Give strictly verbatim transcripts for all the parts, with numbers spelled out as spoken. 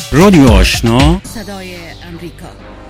رادیو آشنا، صدای امریکا.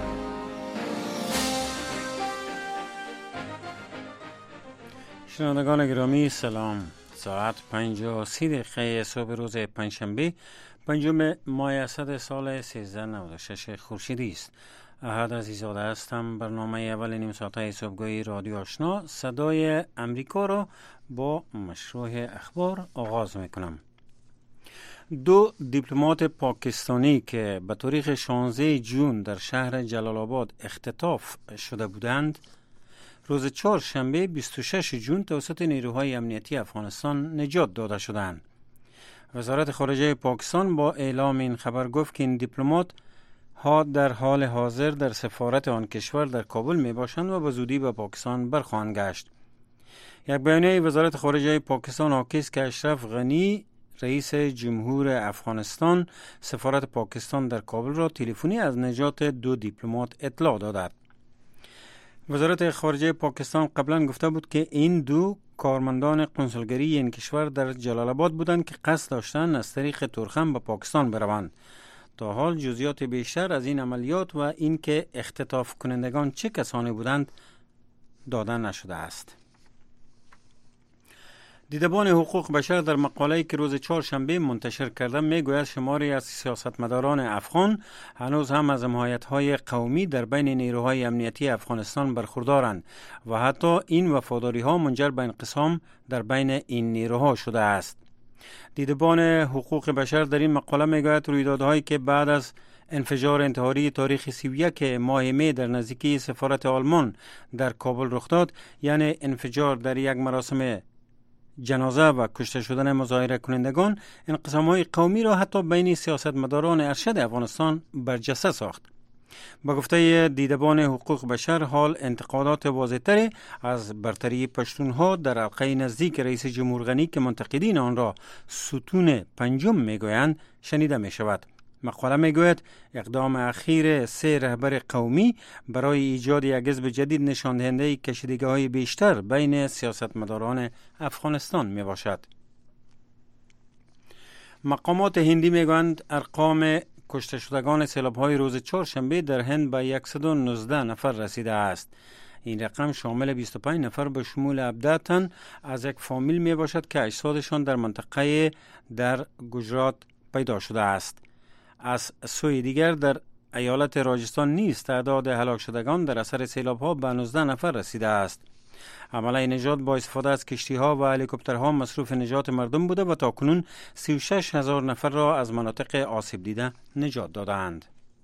شنوندگان گرامی سلام. ساعت پنج و سی دقیقه صبح روز پنجشنبه پنجم ماه اسد سال سیزده نود و شش خورشیدی است. احد عزیزاده هستم. برنامه اول نیم ساعته صبحگاهی رادیو آشنا صدای امریکا را با مشروع اخبار آغاز میکنم. دو دیپلمات پاکستانی که به تاریخ شانزده ژوئن در شهر جلال آباد اختطاف شده بودند، روز چهارشنبه بیست و شش ژوئن توسط نیروهای امنیتی افغانستان نجات داده شدند. وزارت خارجه پاکستان با اعلام این خبر گفت که این دیپلمات ها در حال حاضر در سفارت آن کشور در کابل می باشند و به زودی به پاکستان برخواهند گشت. یک بیانیه وزارت خارجه پاکستان حاکی است که اشرف غنی رئیس جمهور افغانستان سفارت پاکستان در کابل را تلفنی از نجات دو دیپلمات اطلاع دادند. وزارت خارجه پاکستان قبلا گفته بود که این دو کارمندان قنسولگری این کشور در جلال آباد بودند که قصد داشتند از طریق تورخم به پاکستان بروند. تا حال جزئیات بیشتر از این عملیات و اینکه اختطاف کنندگان چه کسانی بودند داده نشده است. دیدبان حقوق بشر در مقاله‌ای که روز چهارشنبه منتشر کرده میگوید شماری از سیاستمداران افغان هنوز هم از حمایت‌های قومی در بین نیروهای امنیتی افغانستان برخوردارند و حتی این وفاداری‌ها منجر به انقسام در بین این نیروها شده است. دیدبان حقوق بشر در این مقاله میگوید رویدادهایی که بعد از انفجار انتحاری تاریخ سی و یک ماه می در نزدیکی سفارت آلمان در کابل رخ داد، یعنی انفجار در یک مراسم جنازه و کشته شدن مظاهره کنندگان، انقسام‌های قومی را حتی بین سیاستمداران ارشد افغانستان برجسته ساخت. با گفته دیدبان حقوق بشر، حال انتقادات واضح‌تری از برتری پشتونها در حلقه نزدیک رئیس جمهور غنی که منتقدین آن را ستون پنجم میگویند شنیده می شود. مقاله میگوید اقدام اخیر سه رهبر قومی برای ایجاد یک حزب جدید نشان دهنده کشیدگی‌های بیشتر بین سیاستمداران افغانستان می باشد. مقامات هندی میگویند ارقام کشته شدگان سیلاب‌های روز چهارشنبه در هند به صد و نوزده نفر رسیده است. این رقم شامل بیست و پنج نفر به شمول هفده تن از یک فامیل می باشد که اجسادشان در منطقه در گجرات پیدا شده است. از سوی دیگر در ایالت راجستان نیز تعداد هلاک شدگان در اثر سیلاب‌ها به نوزده نفر رسیده است. عمله نجات با استفاده از کشتی‌ها و هلیکوپترها مصروف نجات مردم بوده و تاکنون سی و شش هزار نفر را از مناطق آسیب دیده نجات دادند.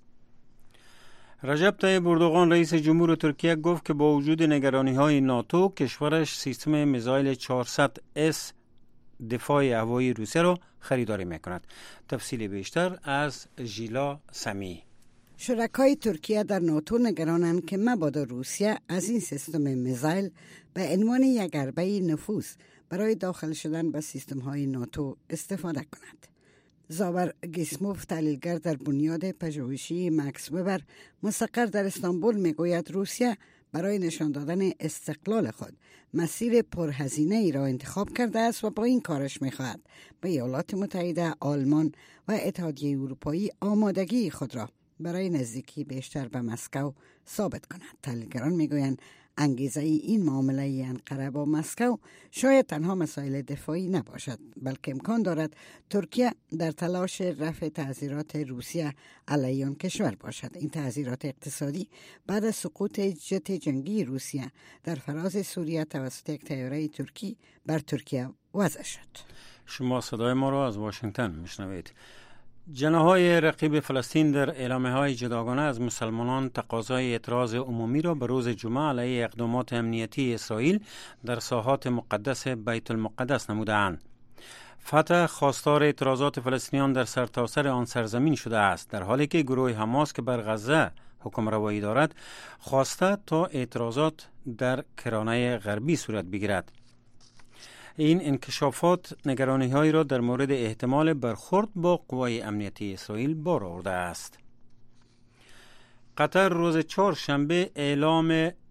رجب طیب اردوغان رئیس جمهور ترکیه گفت که با وجود نگرانی‌های ناتو کشورش سیستم میزایل چهارصد اس دفاع هوایی روسیه را خریداری میکند. تفصیل بیشتر از ژیلا سمی. شرکای ترکیه در ناتو نگرانند که مبادا روسیه از این سیستم میزایل به عنوان یک حربه نفوذ برای داخل شدن به سیستم های ناتو استفاده کند. زاور گیسموف، تحلیلگر در بنیاد پژوهشی مکس وبر مستقر در استانبول، میگوید روسیه برای نشان دادن استقلال خود مسیر پرهزینه ای را انتخاب کرده است و با این کارش میخواهد به ایالات متحده، آلمان و اتحادیه اروپایی آمادگی خود را برای نزدیکی بیشتر به مسکو ثابت کند. تحلیلگران میگویند انگیزه ای این معامله انقره با مسکو شاید تنها مسائل دفاعی نباشد، بلکه امکان دارد ترکیه در تلاش رفع تعذیرات روسیه علیه آن کشور باشد. این تعذیرات اقتصادی بعد از سقوط جت جنگی روسیه در فراز سوریه توسط یک طیاره ترکی بر ترکیه وضع شد. شما صدای ما را از واشنگتن میشنوید. جناح‌های رقیب فلسطین در اعلامیه‌های جداگانه از مسلمانان تقاضای اعتراض عمومی را به روز جمعه علیه اقدامات امنیتی اسرائیل در ساحات مقدس بیت المقدس نموده‌اند. فتح خواستار اعتراضات فلسطینیان در سرتاسر آن سرزمین شده است، در حالی که گروه حماس که بر غزه حکم روایی دارد خواسته تا اعتراضات در کرانه غربی صورت بگیرد. این انکشافات نگرانی‌هایی را در مورد احتمال برخورد با قوای امنیتی اسرائیل بار آورده است. قطر روز چهارشنبه اعلام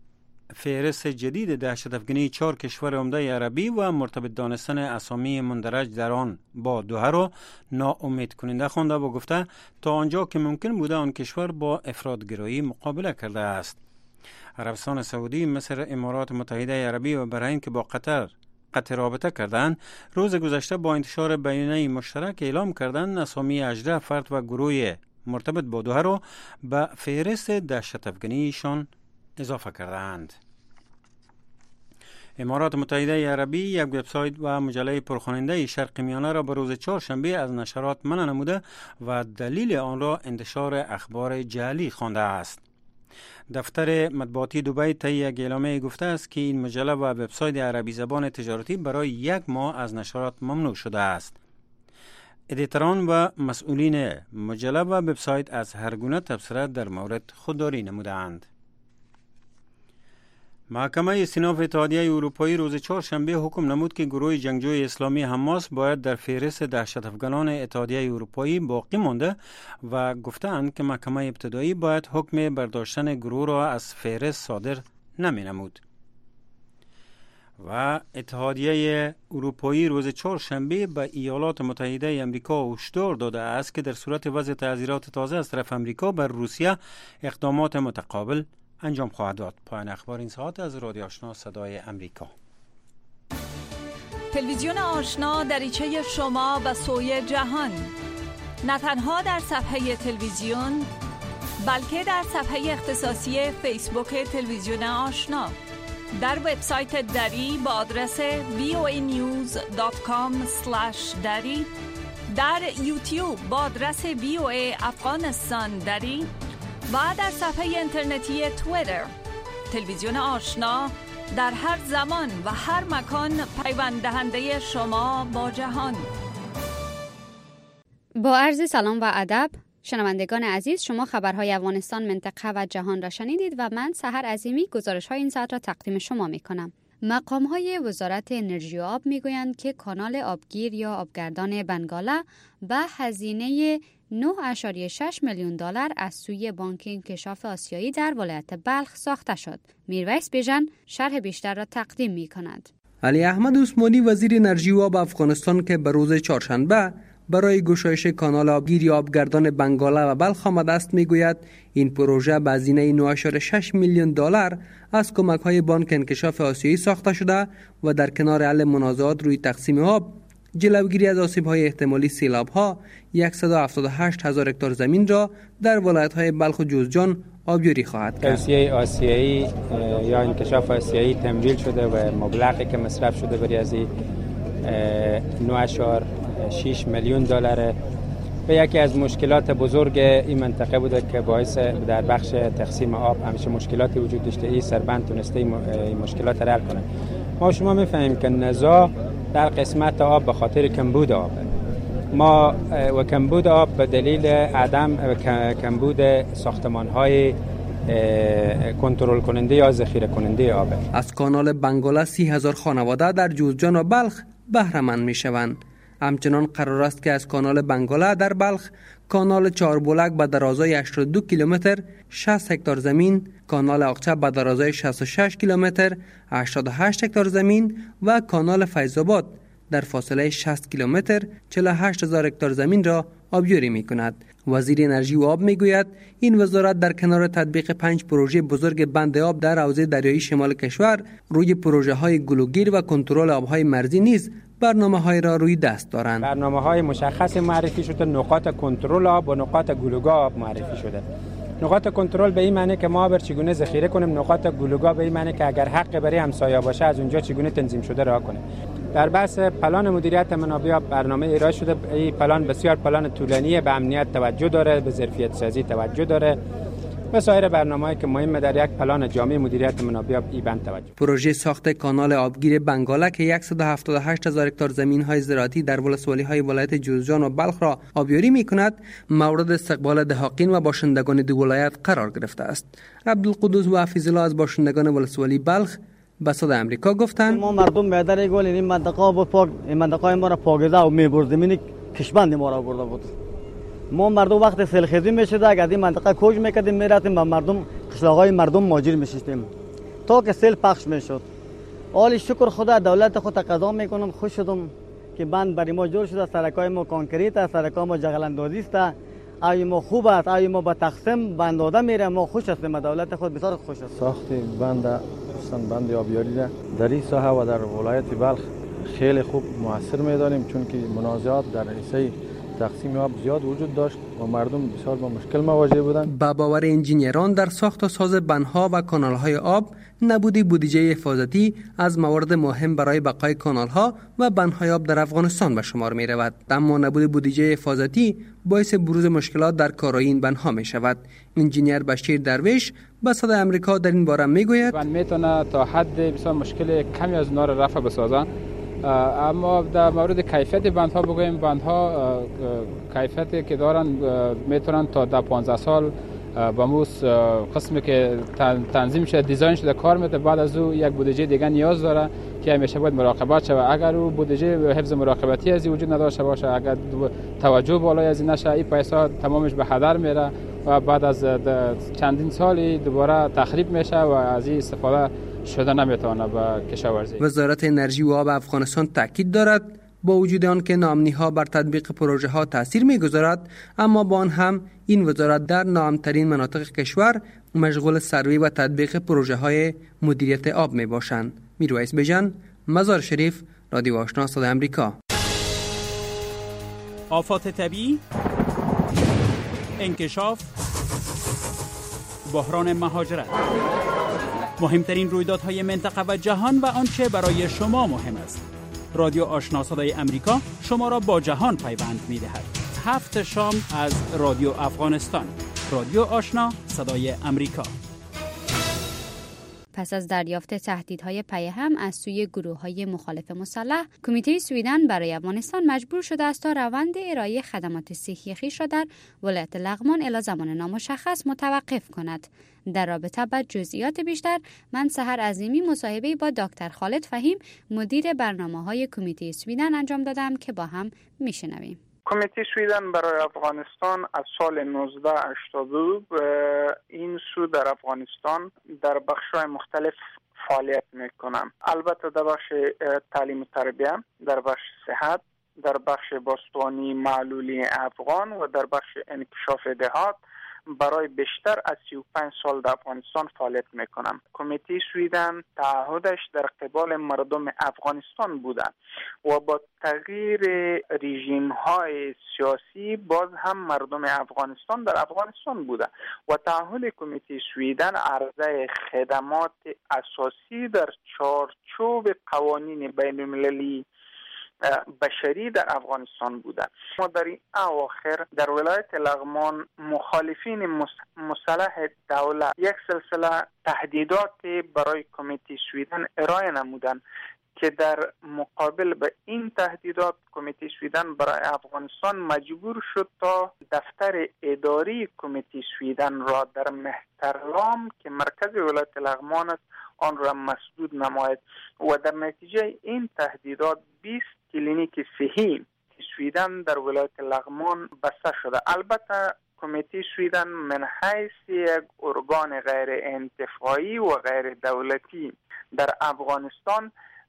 فهرست جدید دهشت‌افکنی چهار کشور عمده عربی و مرتبط دانستن اسامی مندرج در آن با دوحه را ناامید کننده خوانده و گفته تا آنجا که ممکن بوده آن کشور با افراط‌گرایی مقابله کرده است. عربستان سعودی، مصر، امارات متحده عربی و بحرین که با قطر قطع رابطه کردند، روز گذشته با انتشار بیانیه مشترک اعلام کردند اسامی هجده فرد و گروه مرتبط با دوحه را به فهرست دهشت‌افکنیشان اضافه کردند. امارات متحده عربی یک وبسایت و مجله پرخواننده شرق میانه را به روز چهارشنبه از نشرات منع نموده و دلیل آن را انتشار اخبار جعلی خوانده است. دفتر مطبوعاتی دبی طی یک اعلامیه گفته است که این مجله و وبسایت عربی زبان تجارتی برای یک ماه از نشرات ممنوع شده است. ادیتوران و مسئولین مجله و وبسایت از هر گونه تبصره در مورد خودداری نمودند. محکمه استیناف اتحادیه اروپایی روز چهارشنبه حکم نمود که گروه جنگجوی اسلامی حماس باید در فهرست دهشت‌افکنان اتحادیه اروپایی باقی مانده و گفتند که محکمه ابتدایی باید حکم برداشتن گروه را از فهرست صادر نمی نمود. و اتحادیه اروپایی روز چهارشنبه به ایالات متحده آمریکا هشدار داده است که در صورت وضع تعزیرات تازه از طرف آمریکا بر روسیه اقدامات متقابل انجام خواهد داد. پایان اخبار این ساعت از رادیو آشنا صدای امریکا. تلویزیون آشنا دریچه شما و سوی جهان، نه تنها در صفحه تلویزیون بلکه در صفحه اختصاصی فیسبوک تلویزیون آشنا، در وبسایت دری با آدرس وی او ای نیوز دات کام اسلش دری، در یوتیوب با آدرس وی او ای افغانستان دری و در صفحه اینترنتی توییتر. تلویزیون آشنا در هر زمان و هر مکان پیوند دهنده شما با جهان. با عرض سلام و ادب شنوندگان عزیز، شما خبرهای افغانستان، منطقه و جهان را شنیدید و من سحر عظیمی گزارش‌های این ساعت را تقدیم شما می‌کنم. مقام‌های وزارت انرژی و آب می‌گویند که کانال آبگیر یا آبگردان بنگالا به هزینه نه و شش میلیون دلار از سوی بانک انکشاف آسیایی در ولایت بلخ ساخته شد. میرویس بیژن شرح بیشتر را تقدیم می‌کند. علی احمد عثمانی وزیر انرژی و آب افغانستان که به روز چهارشنبه برای گشایش کانال آبگیر یا آبگردان بنگالا و بلخ آمده است میگوید این پروژه به هزینه نه و شش میلیون دلار از کمک‌های بانک انکشاف آسیایی ساخته شده و در کنار حل منازعات روی تقسیم آب، جلوگیری از آسیب‌های احتمالی سیلاب‌ها، صد و هفتاد و هشت هزار هکتار زمین را در ولایت‌های بلخ و جوزجان آبیاری خواهد کرد. توصیه آسیایی یا انکشاف آسیایی تمویل شده و مبلغی که مصرف شده برای از نه و شش میلیون دلار و یکی از مشکلات بزرگ این منطقه بوده که باعث در بخش تقسیم آب همیشه مشکلاتی وجود داشته. این سربند تونسته این مشکلات را حل کنه. ما شما می‌فهمیم که نزاع در قسمت آب به خاطر کمبود آب، ما و کمبود آب به دلیل عدم کمبود ساختمان‌های کنترل کننده یا ذخیره کننده آب. از کانال بنگالا سی هزار خانواده در جوزجان و بلخ بهره مند می‌شوند. همچنان قرار است که از کانال بنگالا در بلخ کانال چهاربلک به درازای هشتاد و دو کیلومتر شصت هکتار زمین، کانال آقچه به درازای شصت و شش کیلومتر هشتاد و هشت هکتار زمین و کانال فیض‌آباد در فاصله شصت کیلومتر چهل و هشت هزار هکتار زمین را آبیاری می کند. وزیر انرژی و آب می گوید این وزارت در کنار تطبیق پنج پروژه بزرگ بند آب در حوزه دریایی شمال کشور روی پروژه های گلوگیر و کنترل آبهای مرزی نیز برنامه های را روی دست دارند. برنامه های مشخص معرفی شده، نقاط کنترل آب و نقاط گلوگاه آب معرفی شده. نقاط کنترل به این معنی که ما بر چگونه ذخیره کنیم، نقاط گلوگاه به این معنی که اگر حق برای همسایه باشه از اونجا چگونه تنظیم شده راه کنیم. در بحث پلان مدیریت منابع آب برنامه ارائه شده. این پلان بسیار پلان طولانیه، به امنیت توجه داره، به ظرفیت سازی توجه داره و سایر برنامه‌ای که مهم در یک پلان جامع مدیریت منابع آب ایبند توجه. پروژه ساخت کانال آبگیر بنگالا که صد و هفتاد و هشت هزار هکتار زمین‌های زراعتی در ولسوالی‌های ولایت جوزجان و بلخ را آبیاری می‌کند، مورد استقبال دهاقین و باشندگان دو ولایت قرار گرفته است. عبدالقدوس و حفیظ الله از باشندگان ولسوالی بلخ به صدای آمریکا گفتند ما مردم می‌داره گل این منطقه با پاک، این منطقه ما را پاکیزه و می‌برد، زمین کشبند ما را برده بود. ما مردم وقت سیلخیزی میشد اگر این منطقه کوچ میکردیم میرفتیم و مردم قشلاقای مردم ماجر میشستیم. تا که سیل پخش میشد. حالی شکر خدا دولت خود تقاضا میکنم، خوش شدم که بند برای ما جور شده، سرکای ما کانکریت است، سرکای ما جغل اندازی است، آی ما خوب است، آی ما با تقسیم بند داده میره، ما خوش هستیم، دولت خود بسیار خوش است. ساخت بند خصوصا بند آبیاری در این ساحه و در ولایت بلخ خیلی خوب موثر میدانیم، چون که منازعات در حصه تقسیم آب زیاد وجود داشت و مردم بسیار با مشکل مواجه بودند. با باور انجینیران در ساخت و ساز بندها و کانالهای آب نبودی بودجه حفاظتی از موارد مهم برای بقای کانالها و بندهای آب در افغانستان به شمار می رود. اما نبود بودجه حفاظتی باعث بروز مشکلات در کارایی این بندها می شود. انجینیر بشیر درویش به صدای امریکا در این باره می گوید بند میتونه تا حد بسیار مشکل کمی از اونا را رفع بسازن، اما در مورد کیفیت بندها بگوییم، بندها کیفیتی که دارن میتونن تا ده پانزده سال با موس قسمی که تنظیم شده دیزاین شده کار میده، بعد از او یک بودجه دیگه نیاز داره که همیشه باید مراقبت شود. اگر او بودجه حفظ مراقبتی از وجود نداشته باشه، اگر توجه بالای از نشه، این پیسا تمامش به هدر میره و بعد از چندین سالی دوباره تخریب میشه و از این استفاده شده نمیتونه به کشاورزی. وزارت انرژی و آب افغانستان تاکید دارد با وجود آن که ناامنی ها بر تطبیق پروژه ها تاثیر میگذارد، اما با آن هم این وزارت در ناامن‌ترین مناطق کشور مشغول سروی و تطبیق پروژه های مدیریت آب می باشند. میرویس بیژن، مزار شریف، رادیو آشنا صدای امریکا. آفات طبیعی، انکشاف، بحران مهاجرت، مهمترین رویدادهای منطقه و جهان و آنچه برای شما مهم است. رادیو آشنا صدای امریکا شما را با جهان پیوند می‌دهد. هفت شام از رادیو افغانستان. رادیو آشنا صدای امریکا. پس از دریافت تهدیدهای پیهم از سوی گروه‌های مخالف مسلح، کمیته سویدن برای افغانستان مجبور شده است تا روند ارائه خدمات صحی خویش را در ولایت لغمان الی زمان نامشخص متوقف کند. در رابطه با جزئیات بیشتر، من سحر عظیمی مصاحبه با دکتر خالد فهیم، مدیر برنامه‌های کمیته سویدن انجام دادم که با هم میشنویم. کمیته سویدن برای افغانستان از سال نوزده هشتاد و دو این سو در افغانستان در بخش‌های مختلف فعالیت میکنم. البته در بخش تعلیم و تربیت، در بخش صحت، در بخش باستانی معلولی افغان و در بخش انکشاف دهات برای بیشتر از سی و پنج سال در افغانستان فعالیت میکنم. کمیته سویدن تعهدش در قبال مردم افغانستان بوده و با تغییر رژیم های سیاسی باز هم مردم افغانستان در افغانستان بوده و تعهد کمیته سویدن عرضه خدمات اساسی در چارچوب قوانین بین المللی بشری در افغانستان بوده. ما در این اواخر در ولایت لغمان مخالفین مسلح دولت یک سلسله تهدیدات برای کمیته سویدن ارائه نمودند که در مقابل به این تهدیدات کمیته سویدن برای افغانستان مجبور شد تا دفتر اداری کمیته سویدن را در مهترلام که مرکز ولایت لغمان است آن را مسدود نماید و در نتیجه این تهدیدات بیست کلینیک صحی سویدن در ولایت لغمان بسته شده. البته کمیته سویدن من حیث یک ارگان غیر انتفاعی و غیر دولتی در افغانستان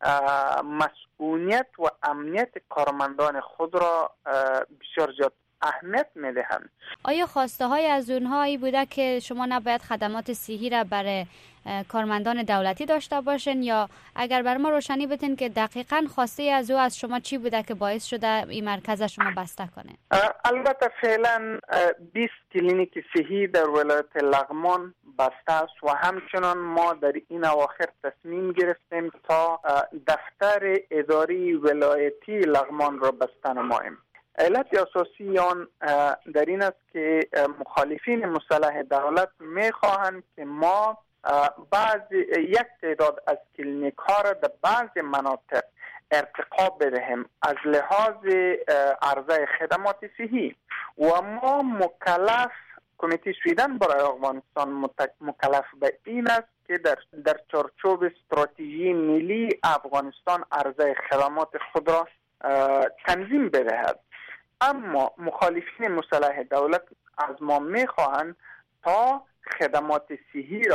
مسئولیت و امنیت کارمندان خود را بسیار زیاد اهمیت میدهند. آیا خواسته های از اونهایی بوده که شما نباید خدمات صحی را برای کارمندان دولتی داشته باشین، یا اگر بر ما روشنی بدین که دقیقاً خواسته از او از شما چی بوده که باعث شده این مرکز شما بسته کنه؟ البته فعلا بیست کلینیک صحی در ولایت لغمان بسته است و همچنان ما در این اواخر تصمیم گرفتیم تا دفتر اداری ولایتی لغمان را بسته نماییم. علت اساسی آن در این است که مخالفین مسلح دولت میخواهند که ما بعضی یک تعداد از کلینیک ها را در بعضی مناطق ارتقا بدهیم از لحاظ عرضه خدمات صحی و ما مکلف کمیته سویدن برای افغانستان مکلف به این است که در در چارچوب استراتژی ملی افغانستان عرضه خدمات خود را تنظیم بدهد. اما مخالفین مسلح دولت از ما میخواهند تا خدمات صحی را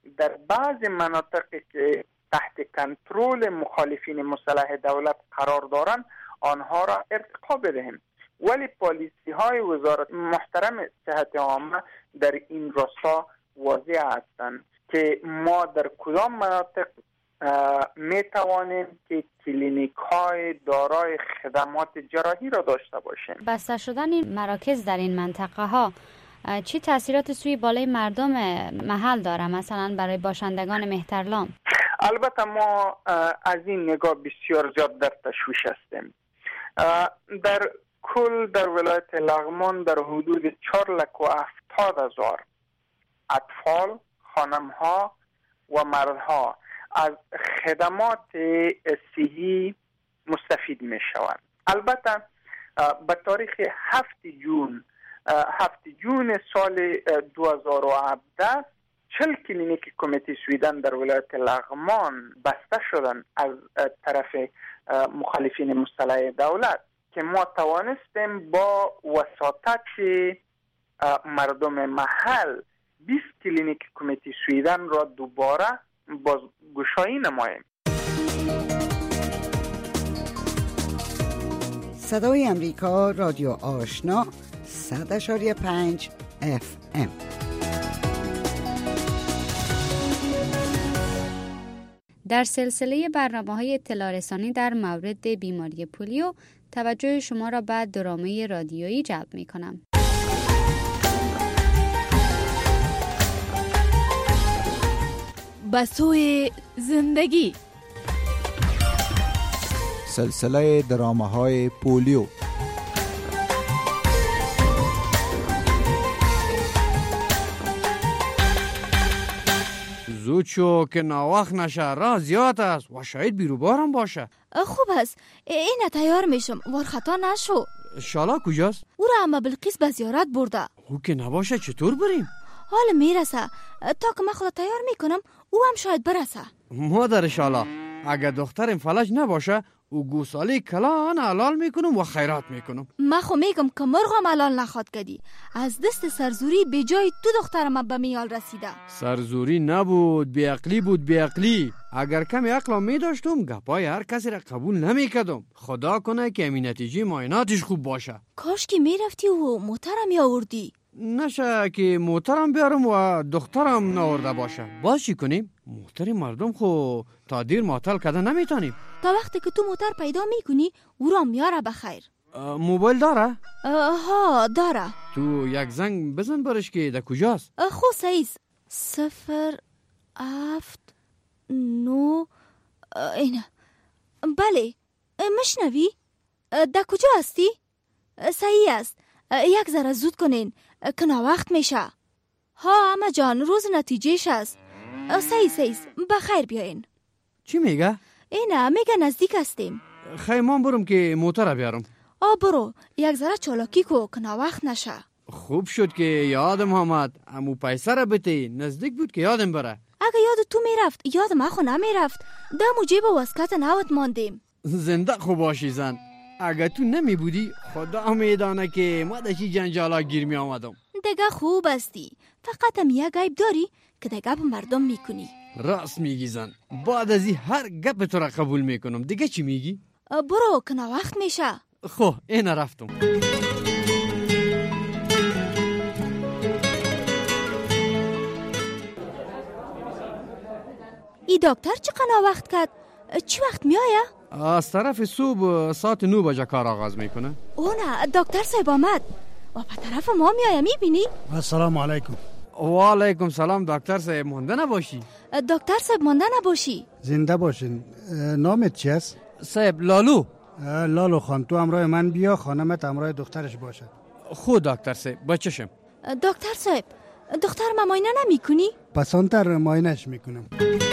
در بعض مناطقی که تحت کنترل مخالفین مسلح دولت قرار دارند آنها را ارتقا بدهیم. ولی پالیسی های وزارت محترم صحت عامه در این راستا واضح هستند که ما در کدام مناطق می توانیم که کلینیک های دارای خدمات جراحی را داشته باشیم. بسته شدن این مراکز در این منطقه ها چی تاثیرات سوی بالای مردم محل داره، مثلا برای باشندگان مهترلام؟ البته ما از این نگاه بسیار زیاد در تشویش هستیم. در کل در ولایت لغمان در حدود چهار لک و هفتاد هزار اطفال، خانمها و مردها از خدمات صحی مستفید می شوند. البته به تاریخ هفت جون هفت جون سال دو هزار و هفده چهل کلینیک کمیته سویدن در ولایت لغمان بسته شدن از طرف مخالفین مسلح دولت که ما توانستیم با وساطت مردم محل بیست کلینیک کمیته سویدن را دوباره بازگشایی نماییم. صدای امریکا، رادیو آشنا، صد اشاری پنج اف ام. در سلسله برنامه‌های اطلاع رسانی در مورد بیماری پولیو توجه شما را به درامه رادیویی جلب می‌کنم. بسوی زندگی، سلسله درامه‌های پولیو. زود شو که ناوقت نشه، راه زیاد است و شاید بیروبارم باشه. خوب است، این تیار میشم، وار خطا نشو. شالا کجاست؟ او را اما بلقیس به زیارت برده. او که نباشه چطور بریم؟ حال میرسه، تا که من خود تیار میکنم او هم شاید برسه. مادر شالا، اگر دخترم فلج نباشه او گوسالی کلان حلال میکنم و خیرات میکنم. من خو میگم که مرغم حلال نخواد کدی، از دست سرزوری به جای تو دخترم به میال رسیده. سرزوری نبود، بیعقلی بود، بیعقلی. اگر کمی عقلم میداشتم گپای هر کسی را قبول نمیکردم. خدا کنه که این نتیجه معایناتش خوب باشه. کاش که میرفتی و موترم یاوردی. نشه که موترم بیارم و دخترم ناورده باشه. باز چی کنیم؟ موتر مردم خو تا دیر معطل کده نمیتونیم. تا وقتی که تو موتر پیدا میکنی او را میاره بخیر. موبایل داره؟ ها داره. تو یک زنگ بزن برش که در کجاست؟ خو سیز صفر هفت نو اینه. بله مشنوی؟ در کجا هستی؟ صحیح است، یک ذره زود کنین که وقت میشه. ها اما جان روز نتیجهش است. صحیح صحیح بخیر بیاین. چی میگه؟ اینه میگه نزدیک هستیم. خیمان برم که موتر بیارم. آ برو، یک ذره چالاکی کو که وقت نشه. خوب شد که یادم آمد، امو پیسه را بتی، نزدیک بود که یادم بره. اگه یاد تو میرفت یاد من خو نمیرفت. دمو جیب واسکت نوت ماندیم. زنده خوب باشی زن. اگه تو نمی بودی خدا میدانه که ما در چی جنجالا گیر می آمدم. دیگه خوب استی، فقط هم یک عیب داری که دیگه به مردم میکنی. راست میگی زن، بعد از این هر گپ تو را قبول میکنم. دیگه چی میگی؟ برو که وقت میشه. خو این رفتم. ای دکتر چقدر وقت کرد؟ چی وقت میایه؟ از طرف صبح ساعت نو بجه کار آغاز میکنه. او نه، دکتر صاحب آمد و به طرف ما میایه. میبینی؟ السلام علیکم. و علیکم سلام دکتر صاحب. مانده نباشی. دکتر صاحب مانده نباشی. زنده باشین. نامت چی است؟ صاحب لالو. لالو خان تو همراه من بیا، خانمت همراه دخترش باشه. خود دکتر صاحب بچشم. دکتر صاحب دختر ما معاینه نمی کنی؟ پسانتر معاینهش میکنم.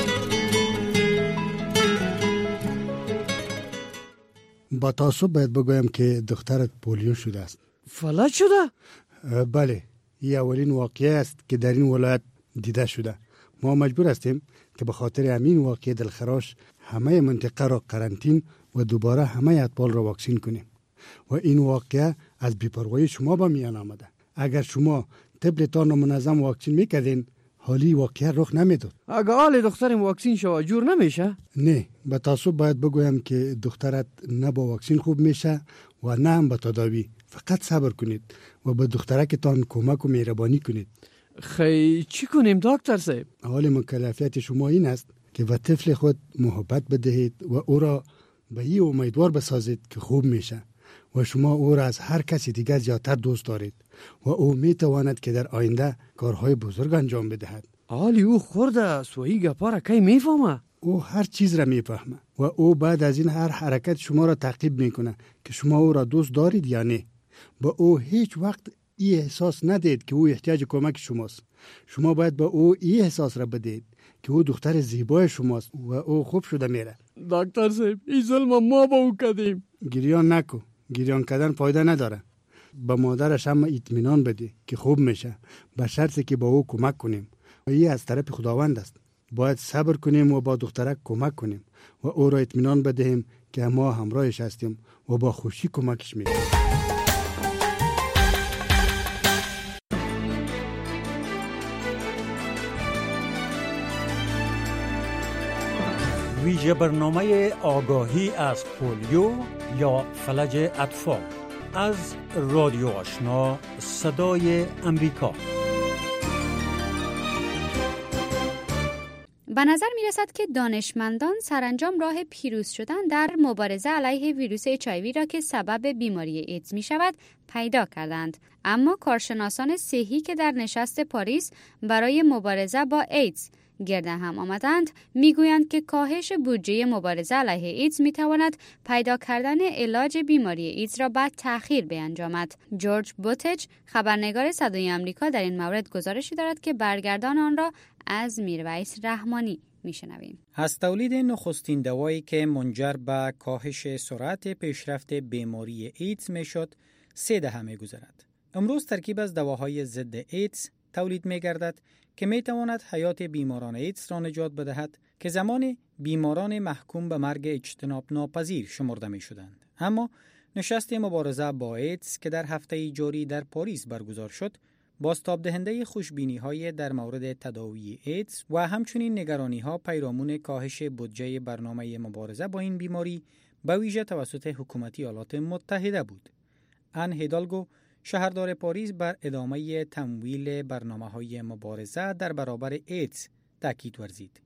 با تعصب باید بگویم که دخترت پولیو شده است. فلج شده؟ بله، این اولین واقعه است که در این ولایت دیده شده. ما مجبور هستیم که به خاطر همین واقعه دلخراش همه منطقه را قرنطین و دوباره همه اطفال را واکسین کنیم. و این واقعه از بی‌پروایی شما به میان آمده. اگر شما طفلتان را منظم واکسین میکردین حالی واقعا رخ نمیداد. اگه حال دخترم واکسین شو جور نمیشه؟ نه، به تاسف باید بگویم که دخترت نه با واکسین خوب میشه و نه هم با تداوی. فقط صبر کنید و به دخترکتان کمک و مهربانی کنید. خی چی کنیم دکتر صاحب؟ حال مکلفیت شما این است که به طفل خود محبت بدهید و او را به این امیدوار بسازید که خوب میشه و شما او را از هر کسی دیگر زیادتر دوست دارید و او میتواند که در آینده کارهای بزرگ انجام بدهد. حالی او خورده سوئی گپا را کی میفهمه؟ او هر چیز را میفهمه و او بعد از این هر حرکت شما را تعقیب میکنه که شما او را دوست دارید یا نه. با او هیچ وقت این احساس ندید که او احتیاج کمک شماست. شما باید با او این احساس را بدید که او دختر زیبای شماست و او خوب شده میره. دکتر صاحب این ظلم ما با او کردیم. گریان نکو، گریان کردن فایده نداره. با مادرش هم اطمینان بده که خوب میشه، به شرطی که با او کمک کنیم و این از طرف خداوند است. باید صبر کنیم و با دخترک کمک کنیم و او را اطمینان بدهیم که ما همراهش هستیم و با خوشی کمکش میکنیم. ویژه برنامه آگاهی از پولیو یا فلج اطفال از رادیو آشنا صدای امریکا. به نظر می رسد که دانشمندان سرانجام راه پیروز شدن در مبارزه علیه ویروس اچ آی وی را که سبب بیماری ایدز می شود پیدا کردند. اما کارشناسان صحی که در نشست پاریس برای مبارزه با ایدز گرده هم آمدند میگویند که کاهش بودجه مبارزه علیه ایدز میتواند پیدا کردن علاج بیماری ایدز را بعد تأخیر بیانجامد. جورج بوتج خبرنگار صدای آمریکا در این مورد گزارشی دارد که برگردان آن را از میرویس رحمانی میشنویم. از تولید نخستین دوایی که منجر به کاهش سرعت پیشرفت بیماری ایدز میشد سه دهه میگذرد. امروز ترکیب از دواهای ضد ایدز تولید میگردد که میتواند حیات بیماران ایدز را نجات بدهد که زمان بیماران محکوم به مرگ اجتناب ناپذیر شمرده می شدند. اما نشست مبارزه با ایدز که در هفته جاری در پاریس برگزار شد، بازتاب دهنده خوشبینی های در مورد تداوی ایدز و همچنین نگرانی ها پیرامون کاهش بودجه برنامه مبارزه با این بیماری به ویژه توسط حکومت ایالات متحده بود. ان هیدالگو شهردار پاریس بر ادامه تمویل برنامه‌های مبارزه در برابر ایدز تاکید ورزید.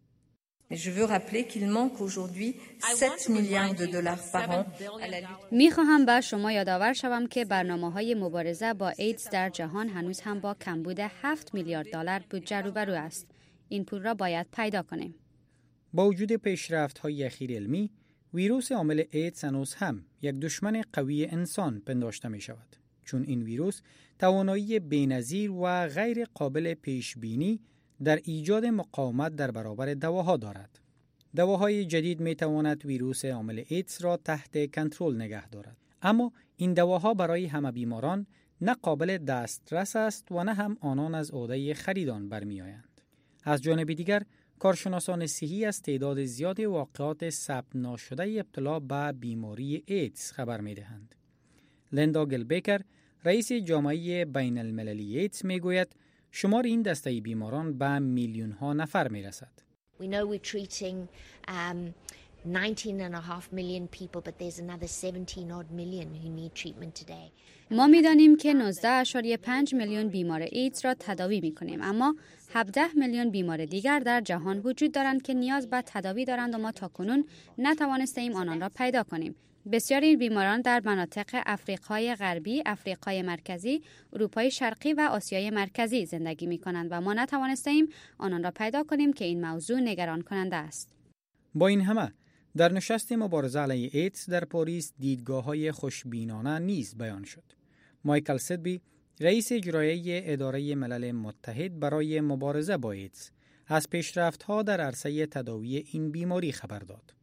می‌خواهم به شما یادآور شوم که برنامه‌های مبارزه با ایدز در جهان هنوز هم با کمبود هفت میلیارد دلار بودجه روبرو است. این پول را باید پیدا کنیم. با وجود پیشرفت‌های اخیر علمی، ویروس عامل ایدز هنوز هم یک دشمن قوی انسان پنداشته می‌شود. چون این ویروس توانایی بی‌نظیر و غیر قابل پیشبینی در ایجاد مقاومت در برابر دواها دارد. دواهای جدید می تواند ویروس عامل ایدز را تحت کنترل نگه دارد. اما این دواها برای همه بیماران نه قابل دسترس است و نه هم آنان از عهده خرید آن برمی آیند. از جانب دیگر کارشناسان صحی از تعداد زیاد واقعات ثبت ناشده ابتلا به بیماری ایدز خبر می دهند. لیندا گلبیکر رئیس جامعه بین المللی ایدز می گوید شمار این دسته بیماران به میلیون ها نفر می رسد. We know we're treating um, nineteen and a half million people, but there's another seventeen odd million who need treatment today. ما می‌دانیم که نوزده ممیز پنج میلیون بیمار ایدز را تداوی می‌کنیم، اما هفده میلیون بیمار دیگر در جهان وجود دارند که نیاز به تداوی دارند و ما تاکنون نتوانستیم آنان را پیدا کنیم. بسیاری بیماران در مناطق افریقای غربی، افریقای مرکزی، اروپای شرقی و آسیای مرکزی زندگی می‌کنند و ما نتوانستیم آنان را پیدا کنیم که این موضوع نگران کننده است. با این همه در نشست مبارزه علیه ایدز در پاریس دیدگاه‌های خوشبینانه نیز بیان شد. مایکل سدبی رئیس اجرایی اداره ملل متحد برای مبارزه با ایدز از پیشرفت‌ها در عرصه تداوی این بیماری خبر داد.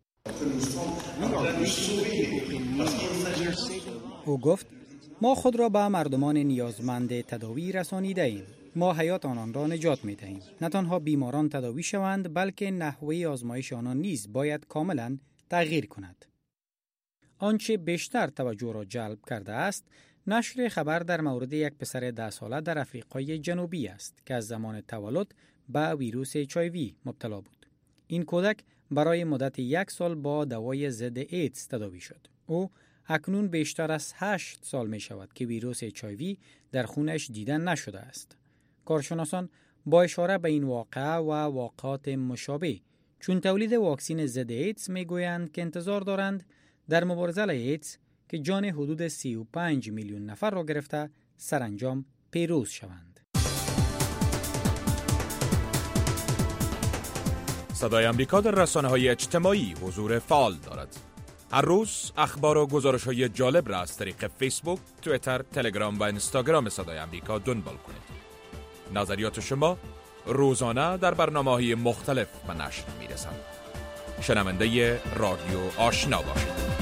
او گفت ما خود را به مردمان نیازمند تداوی رسانیده ایم. ما حیات آنان را نجات می دهیم. نه تنها بیماران تداوی شوند بلکه نحوه آزمایش آنان نیز باید کاملا تغییر کند. آنچه بیشتر توجه را جلب کرده است نشر خبر در مورد یک پسر ده ساله در افریقای جنوبی است که از زمان تولد به ویروس اچ آی وی مبتلا بود. این کودک برای مدت یک سال با دوای ضد ایدز تداوی شد. او اکنون بیشتر از هشت سال می شود که ویروس اچ آی وی در خونش دیدن نشده است. کارشناسان با اشاره به این واقعه و واقعات مشابه چون تولید واکسن ضد ایدز می گویند که انتظار دارند در مبارزه علیه ایدز که جان حدود سی و پنج میلیون نفر را گرفته سرانجام پیروز شوند. صدای امریکا در رسانه‌های اجتماعی حضور فعال دارد. هر روز اخبار و گزارش‌های جالب را از طریق فیسبوک، توییتر، تلگرام و اینستاگرام صدای امریکا دنبال کنید. نظریات شما روزانه در برنامه‌های مختلف به نشر می‌رسند. شنونده رادیو آشنا باشید.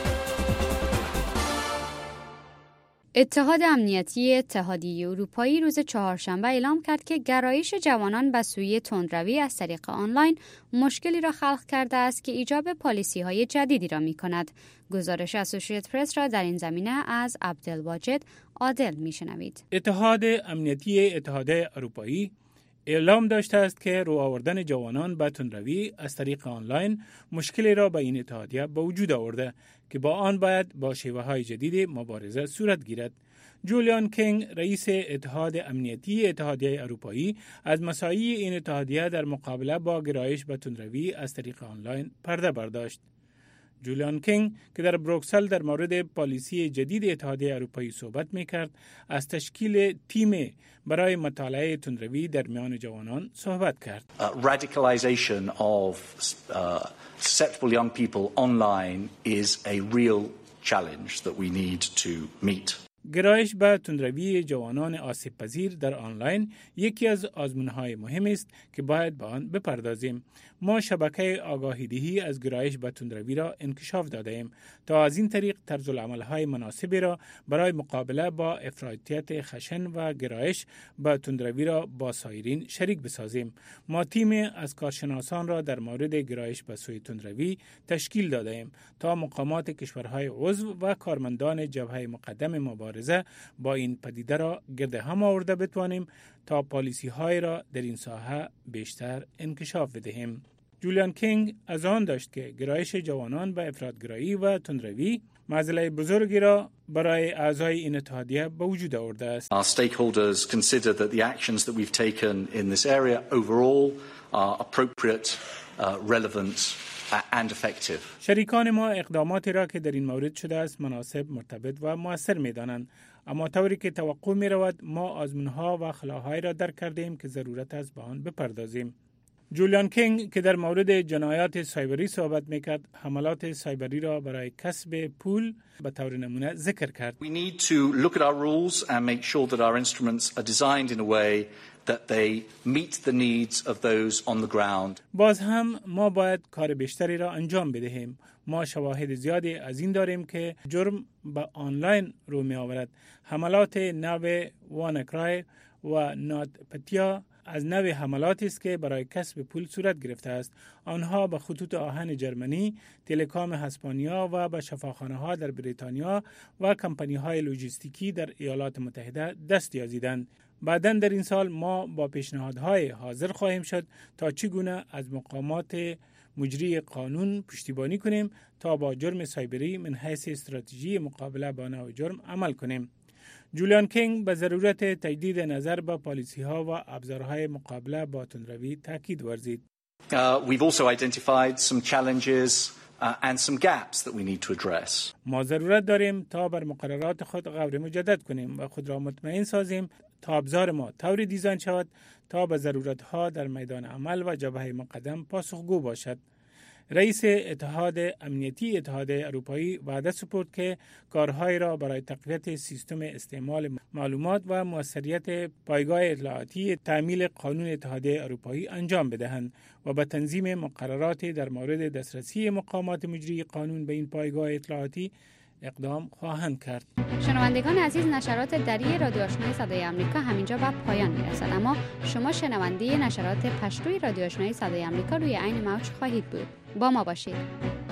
اتحاد امنیتی اتحادیه اروپایی روز چهارشنبه اعلام کرد که گرایش جوانان به سوی تندروی از طریق آنلاین مشکلی را خلق کرده است که ایجاب پالیسی‌های جدیدی را می‌کند. گزارش اسوسییت پرس را در این زمینه از عبدالواجد عادل می‌شنوید. اتحاد امنیتی اتحادیه اروپایی اعلام داشته است که رو آوردن جوانان به تندروی از طریق آنلاین مشکلی را به این اتحادیه به وجود آورده که با آن باید با شیوه‌های جدید مبارزه صورت گیرد. جولیان کینگ رئیس اتحاد امنیتی اتحادیه اروپایی از مساعی این اتحادیه در مقابله با گرایش به تندروی از طریق آنلاین پرده برداشت. جولیان کینگ که در بروکسل در مورد پالیسی جدید اتحادیه اروپایی صحبت می‌کرد، از تشکیل تیم برای مطالعه تندروی در میان جوانان صحبت کرد. Uh, radicalization of uh, susceptible young people online is a real challenge that we need to meet. گرایش به تندروی جوانان آسیب پذیر در آنلاین یکی از آزمون‌های مهم است که باید به آن بپردازیم. ما شبکه آگاهی دهی از گرایش به تندروی را انکشاف داده‌ایم تا از این طریق طرز العمل‌های مناسبی را برای مقابله با افراطیت خشن و گرایش به تندروی را با سایرین شریک بسازیم. ما تیم از کارشناسان را در مورد گرایش به سوی تندروی تشکیل داده‌ایم تا مقامات کشورهای عضو و کارمندان جبهه مقدم مبارزه با این پدیده را گرد هم آورده بتوانیم تا پالیسی های را در این ساحه بیشتر انکشاف بدهیم. جولیان کینگ از آن داشت که گرایش جوانان به افراطگرایی و تندروی معضله بزرگی را برای اعضای این اتحادیه به وجود آورده است. Our stakeholders consider that the actions that we've taken in this area overall are appropriate, uh, relevant and effective. شریکان ما اقداماتی را که در این مورد شده است مناسب، مرتبط و مؤثر می‌دانند، اما طوری که توقع می‌رود ما آزمون‌ها و خلاهای را درک کردیم که ضرورت است به آن بپردازیم. جولیان کینگ که در مورد جنایات سایبری صحبت می‌کرد، حملات سایبری را برای کسب پول به طور نمونه ذکر کرد. We need to look at our rules and make sure that our instruments are designed in a way that they meet the needs of those on the ground. باز هم ما باید کار بیشتری را انجام بدهیم. ما شواهد زیادی از این داریم که جرم به آنلاین رو می آورد. حملات نو واناکرای و ناتپتیا از نوع حملاتی است که برای کسب پول صورت گرفته است. آنها به خطوط آهن جرمنی، تلکام هسپانیا و به شفاخانه‌ها در بریتانیا و کمپانی‌های لوجستیکی در ایالات متحده دست یازیدند. بعداً در این سال ما با پیشنهادهای حاضر خواهیم شد تا چگونه از مقامات مجری قانون پشتیبانی کنیم تا با جرم سایبری من حیث استراتژی مقابله با نوع جرم عمل کنیم. جولیان کینگ به ضرورت تجدید نظر به پالیسی‌ها و ابزارهای مقابله با تندروی تاکید ورزید. Uh, we've also identified some challenges uh, and some gaps that we need to address. ما ضرورت داریم تا بر مقررات خود غور مجدد کنیم و خود را مطمئن سازیم تا ابزار ما طوری دیزاین شود تا به ضرورت‌ها در میدان عمل و جبهه مقدم پاسخگو باشد. رئیس اتحاد امنیتی اتحادیه اروپایی وعده سپرد که کارهای را برای تقویت سیستم استعمال معلومات و موثریت پایگاه اطلاعاتی تعمیل قانون اتحادیه اروپایی انجام بدهند و به تنظیم مقررات در مورد دسترسی مقامات مجری قانون به این پایگاه اطلاعاتی اقدام خواهند کرد. شنوندگان عزیز، نشرات دری رادیو آشنای صدای آمریکا همینجا به پایان میرسد، اما شما شنونده نشرات پشتوی رادیو آشنای صدای آمریکا روی عین موج خواهید بود. با ما باشید.